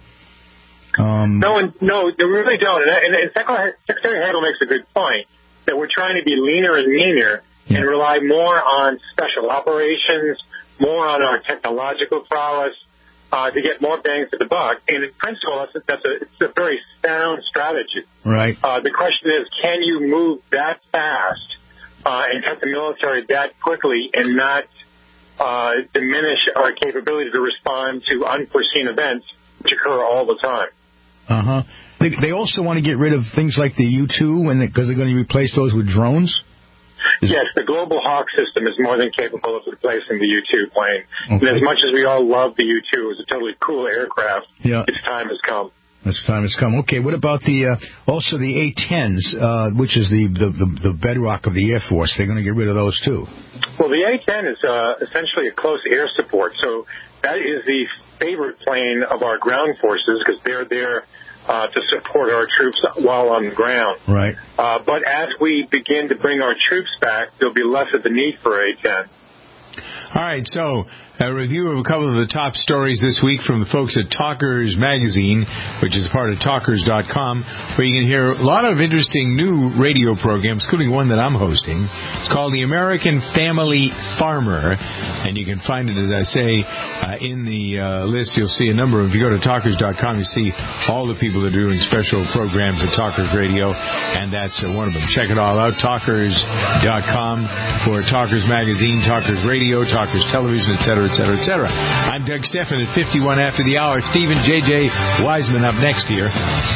Um,
no one, no, they really don't. And, and Secretary Hagel makes a good point that we're trying to be leaner and meaner yeah. and rely more on special operations, more on our technological prowess. Uh, to get more bang for the buck. And in principle, that's a, that's a, it's a very sound strategy.
Right.
Uh, the question is, can you move that fast uh, and cut the military that quickly and not uh, diminish our capability to respond to unforeseen events which occur all the time?
Uh-huh. They, they also want to get rid of things like the U two because they're going to replace those with drones?
Yes, the Global Hawk system is more than capable of replacing the U two plane. Okay. And as much as we all love the U two, it was a totally cool aircraft.
Yeah.
Its time has come.
Its time has come. Okay, what about the uh, also the A tens, uh, which is the, the, the, the bedrock of the Air Force? They're going to get rid of those, too.
Well, the A ten is uh, essentially a close air support. So that is the favorite plane of our ground forces because they're there Uh, to support our troops while on the ground.
Right.
Uh, but as we begin to bring our troops back, there'll be less of the need for A ten.
All right, so a review of a couple of the top stories this week from the folks at Talkers Magazine, which is part of talkers dot com, where you can hear a lot of interesting new radio programs, including one that I'm hosting. It's called The American Family Farmer, and you can find it, as I say, uh, in the uh, list. You'll see a number of, if you go to talkers dot com, you see all the people that are doing special programs at Talkers Radio, and that's uh, one of them. Check it all out, talkers dot com, for Talkers Magazine, Talkers Radio, Talkers Television, et cetera, et cetera, et cetera. I'm Doug Stephan at fifty-one after the hour. Stephen J J. Wiseman up next here.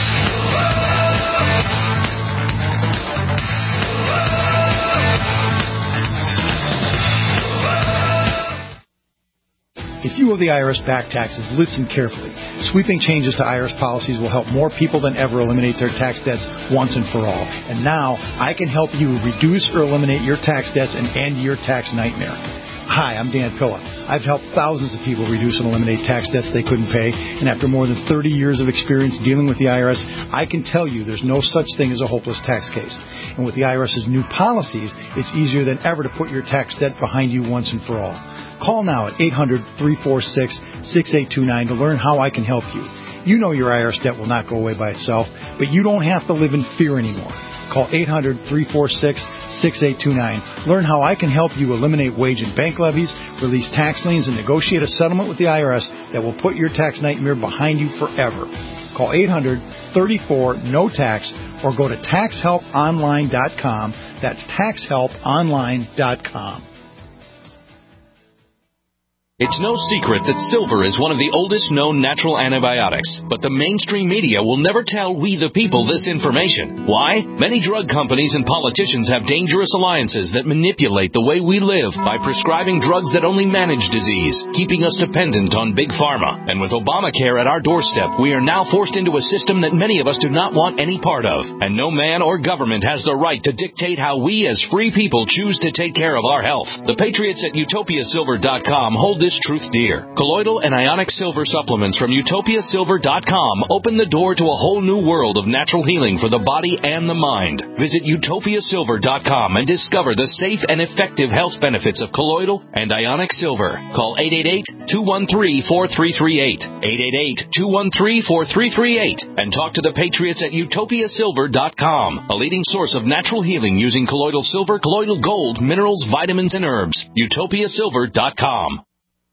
If you owe the I R S back taxes, listen carefully. Sweeping changes to I R S policies will help more people than ever eliminate their tax debts once and for all. And now, I can help you reduce or eliminate your tax debts and end your tax nightmare. Hi, I'm Dan Pilla. I've helped thousands of people reduce and eliminate tax debts they couldn't pay, and after more than thirty years of experience dealing with the I R S, I can tell you there's no such thing as a hopeless tax case. And with the I R S's new policies, it's easier than ever to put your tax debt behind you once and for all. Call now at eight hundred, three four six, six eight two nine to learn how I can help you. You know your I R S debt will not go away by itself, but you don't have to live in fear anymore. Call eight hundred, three four six, six eight two nine. Learn how I can help you eliminate wage and bank levies, release tax liens, and negotiate a settlement with the I R S that will put your tax nightmare behind you forever. Call eight hundred, three four, N O tax or go to tax help online dot com. That's tax help online dot com.
It's no secret that silver is one of the oldest known natural antibiotics, but the mainstream media will never tell we the people this information. Why? Many drug companies and politicians have dangerous alliances that manipulate the way we live by prescribing drugs that only manage disease, keeping us dependent on big pharma. And with Obamacare at our doorstep, we are now forced into a system that many of us do not want any part of. And no man or government has the right to dictate how we as free people choose to take care of our health. The patriots at utopia silver dot com hold this truth dear. Colloidal and ionic silver supplements from utopia silver dot com open the door to a whole new world of natural healing for the body and the mind. Visit utopia silver dot com and discover the safe and effective health benefits of colloidal and ionic silver. Call eight eight eight, two one three, four three three eight, eight eight eight, two one three, four three three eight, and talk to the patriots at utopia silver dot com, a leading source of natural healing using colloidal silver, colloidal gold, minerals, vitamins, and herbs. utopia silver dot com.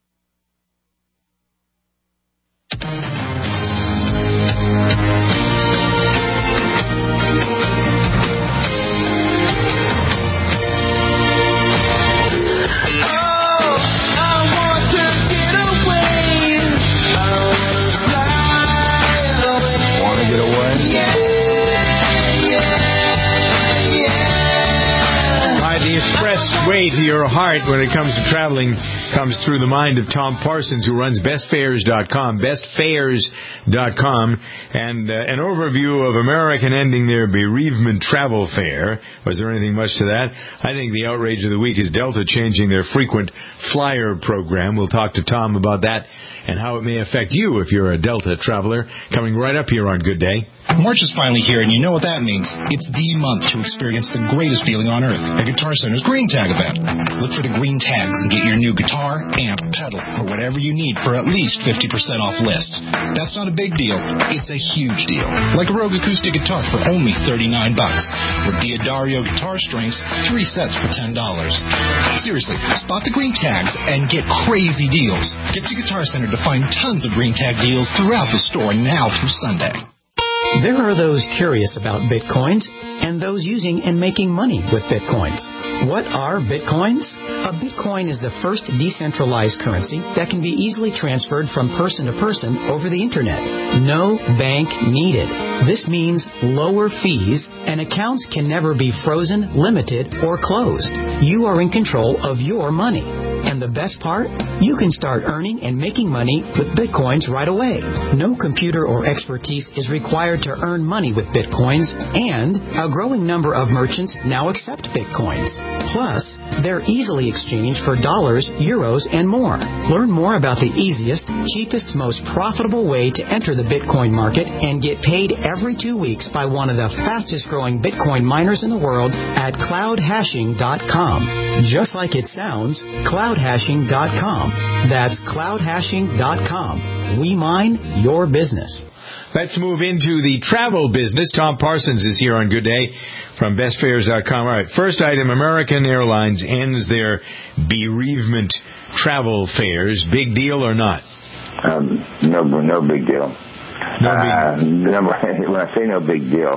Way to your heart when it comes to traveling comes through the mind of Tom Parsons, who runs best fares dot com, best fares dot com, and uh, an overview of American ending their bereavement travel fare. Was there anything much to that? I think the outrage of the week is Delta changing their frequent flyer program. We'll talk to Tom about that and how it may affect you if you're a Delta traveler. Coming right up here on Good Day.
March is finally here, and you know what that means. It's the month to experience the greatest feeling on earth, a Guitar Center's Green Tag event. Look for the green tags and get your new guitar, amp, pedal, or whatever you need for at least fifty percent off list. That's not a big deal. It's a huge deal. Like a Rogue acoustic guitar for only thirty-nine bucks, or D'Addario guitar strings, three sets for ten dollars. Seriously, spot the green tags and get crazy deals. Get to Guitar Center to find tons of green tag deals throughout the store now through Sunday.
There are those curious about Bitcoins and those using and making money with Bitcoins. What are Bitcoins? A Bitcoin is the first decentralized currency that can be easily transferred from person to person over the Internet. No bank needed. This means lower fees, and accounts can never be frozen, limited, or closed. You are in control of your money. And the best part? You can start earning and making money with Bitcoins right away. No computer or expertise is required to earn money with Bitcoins, and a growing number of merchants now accept Bitcoins. Plus, they're easily exchanged for dollars, euros, and more. Learn more about the easiest, cheapest, most profitable way to enter the Bitcoin market and get paid every two weeks by one of the fastest growing Bitcoin miners in the world at cloud hashing dot com. Just like it sounds, cloud hashing dot com. That's cloud hashing dot com. We mine your business.
Let's move into the travel business. Tom Parsons is here on Good Day from best fares dot com. All right, first item, American Airlines ends their bereavement travel fares. Big deal or not?
Um, no, no big deal.
No big
uh, number, when I say no big deal,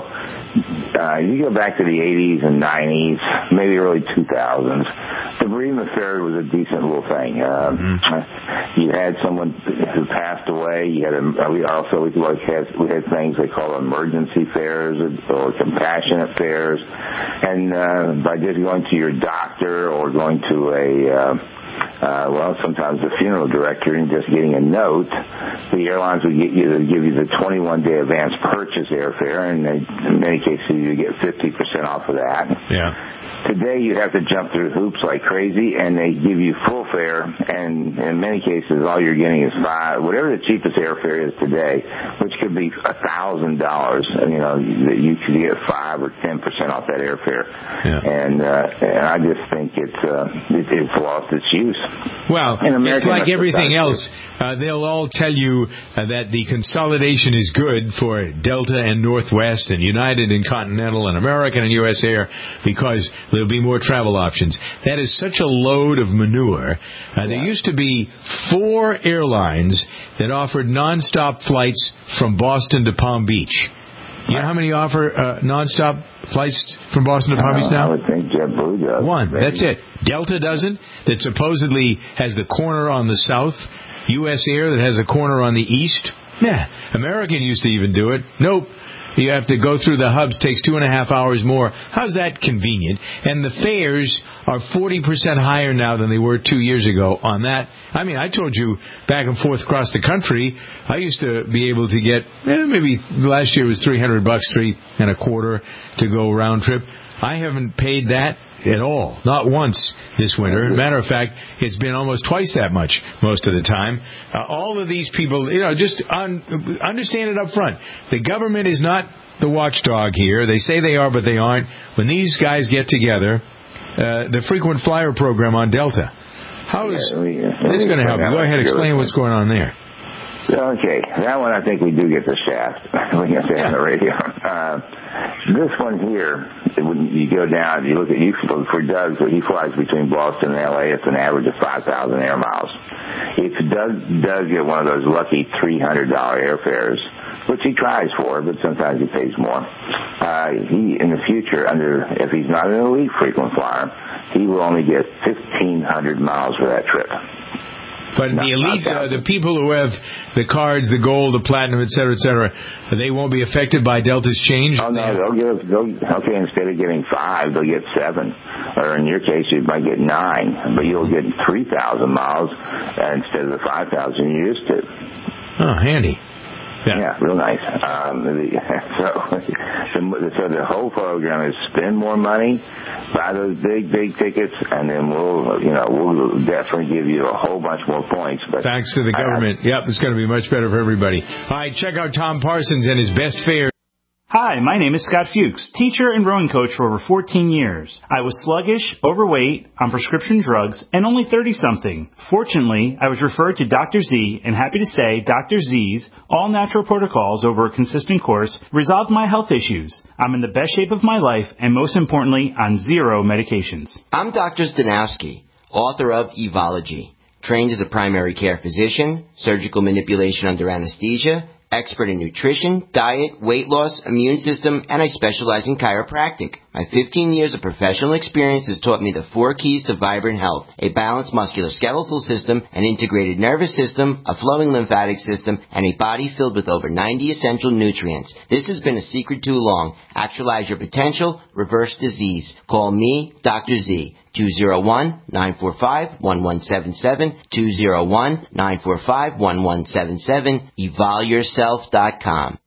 uh, you go back to the eighties and nineties, maybe early two thousands, the bereavement fair was a decent little thing. Uh, mm-hmm. You had someone who passed away. You had a, we also we like had we had things they call emergency fairs or, or compassionate fairs, and uh, by just going to your doctor or going to a uh, Uh, well, sometimes the funeral director and just getting a note, the airlines would get you to give you the twenty-one day advance purchase airfare, and they, in many cases you get fifty percent off of that.
Yeah.
Today you have to jump through hoops like crazy, and they give you full fare, and in many cases all you're getting is five, whatever the cheapest airfare is today, which could be a thousand dollars. You know, that you could get five or ten percent off that airfare, yeah. and uh, and I just think it's uh, it, it's lost its use.
Well, it's like everything else. Uh, they'll all tell you uh, that the consolidation is good for Delta and Northwest and United and Continental and American and U S Air because there'll be more travel options. That is such a load of manure. Uh, there used to be four airlines that offered nonstop flights from Boston to Palm Beach. You know how many offer uh, nonstop flights from Boston to Palm Beach now?
I would think JetBlue does.
One.
Maybe.
That's it. Delta doesn't. That supposedly has the corner on the south. U S Air that has a corner on the east. Yeah. American used to even do it. Nope. You have to go through the hubs. Takes two and a half hours more. How's that convenient? And the fares are forty percent higher now than they were two years ago on that. I mean, I told you back and forth across the country, I used to be able to get, eh, maybe last year it was three hundred bucks, three and a quarter to go round trip. I haven't paid that at all. Not once this winter. Matter of fact, it's been almost twice that much most of the time. Uh, all of these people, you know, just un- understand it up front. The government is not the watchdog here. They say they are, but they aren't. When these guys get together, uh, the frequent flyer program on Delta, how is
yeah, we, uh,
this going to help you? Go ahead, explain what's going on there.
Okay, that one I think we do get the shaft. We have to have the radio. Uh, this one here, when you go down, you look at you for Doug, so he flies between Boston and L A. It's an average of five thousand air miles. If Doug does get one of those lucky three hundred dollars airfares, which he tries for, but sometimes he pays more, uh, he in the future, under if he's not an elite frequent flyer, he will only get fifteen hundred miles for that trip.
But the elite, uh, the people who have the cards, the gold, the platinum, et cetera, et cetera, they won't be affected by Delta's change?
Oh, no, they'll get, they'll, okay, instead of getting five, they'll get seven. Or in your case, you might get nine, but you'll get three thousand miles instead of the five thousand you used to.
Oh, handy. Yeah,
yeah real nice. Um, the, so, so the whole program is spend more money, buy those big, big tickets, and then we'll, you know, we'll definitely give you a whole bunch more points. But
thanks to the government. I, yep, it's going to be much better for everybody. All right, check out Tom Parsons and his best fare.
Hi, my name is Scott Fuchs, teacher and rowing coach for over fourteen years. I was sluggish, overweight, on prescription drugs, and only thirty-something. Fortunately, I was referred to Doctor Z, and happy to say Doctor Z's all-natural protocols over a consistent course resolved my health issues. I'm in the best shape of my life, and most importantly, on zero medications.
I'm Doctor Stanowski, author of Evology, trained as a primary care physician, surgical manipulation under anesthesia, expert in nutrition, diet, weight loss, immune system, and I specialize in chiropractic. My fifteen years of professional experience has taught me the four keys to vibrant health: a balanced musculoskeletal system, an integrated nervous system, a flowing lymphatic system, and a body filled with over ninety essential nutrients. This has been a secret too long. Actualize your potential, reverse disease. Call me, Doctor Z. two oh one, nine four five, one one seven seven, two oh one, nine four five, one one seven seven, evol yourself dot com.